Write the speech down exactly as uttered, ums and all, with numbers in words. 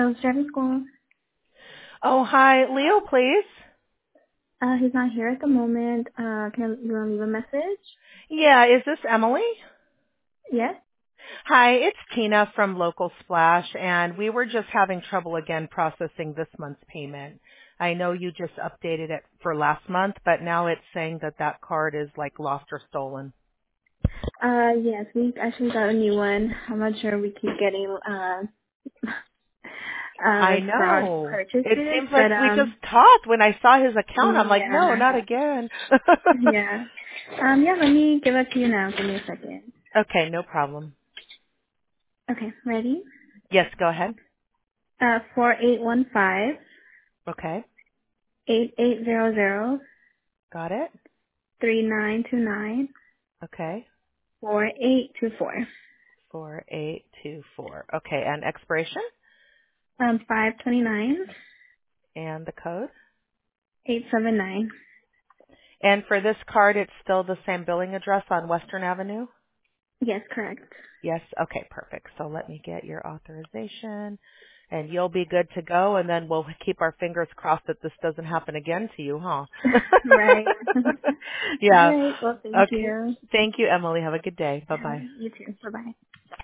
Hills Driving School. Oh, hi. Leo, please. Uh, he's not here at the moment. Uh, can you want to leave a message? Yeah, is this Emily? Yes? Hi, it's Tina from Local Splash, and we were just having trouble again processing this month's payment. I know you just updated it for last month, but now it's saying that that card is like lost or stolen. Uh, yes, we actually got a new one. I'm not sure we keep getting, uh, uh, I like fraud know. It purchases, seems but, like we just um, talked when I saw his account. I'm like, no, yeah. not again. Yeah. Um, yeah, let me give it to you now. Give me a second. Okay, no problem. Okay, ready? Yes, go ahead. Uh, four eight one five Okay, eight eight zero zero got it. three nine two nine Okay, four eight two four. four eight two four. Okay, and expiration Um, five twenty nine and the code. eight seven nine. And for this card, it's still the same billing address on Western Avenue? Yes, correct. Yes? Okay, perfect. So let me get your authorization, and you'll be good to go, and then we'll keep our fingers crossed that this doesn't happen again to you, huh? Right. All Yeah. right. Well, thank Okay. you. Thank you, Emily. Have a good day. Have a, Bye-bye. you too. Bye bye.